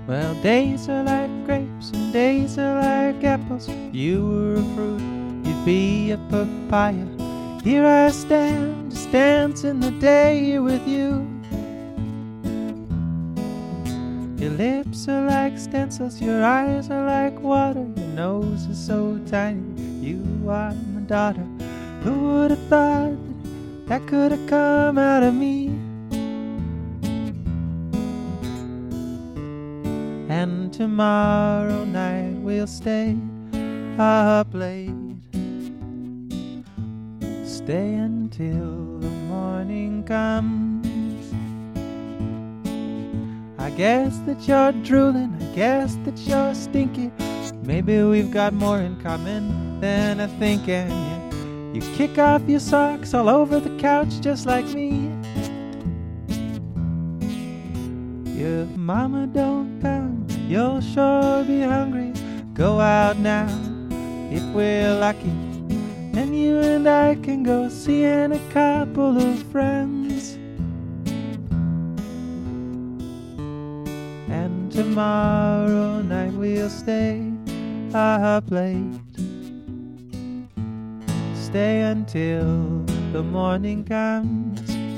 Well, days are like grapes and days are like apples. If you were a fruit, you'd be a papaya. Here I stand, just dancing the day with you. Your lips are like stencils, your eyes are like water, your nose is so tiny, you are my daughter. Who would have thought that could have come out of me? And tomorrow night we'll stay up late, stay until the morning comes. I guess that you're drooling, I guess that you're stinky. Maybe we've got more in common than I think. And you kick off your socks all over the couch just like me. If mama don't come, you'll sure be hungry. Go out now, if we're lucky, and you and I can go seeing a couple of friends. And tomorrow night we'll stay up late, stay until the morning comes.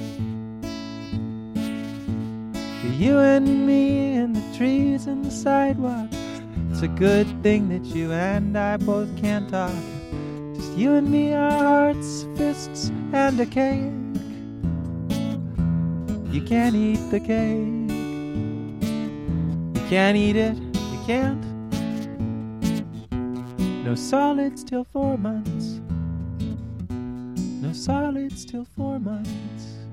You and me and the trees and the sidewalk. It's a good thing that you and I both can't talk. Just you and me, our hearts, fists, and a cake. You can't eat the cake. You can't eat it, you can't. No solids till 4 months. No solids till 4 months.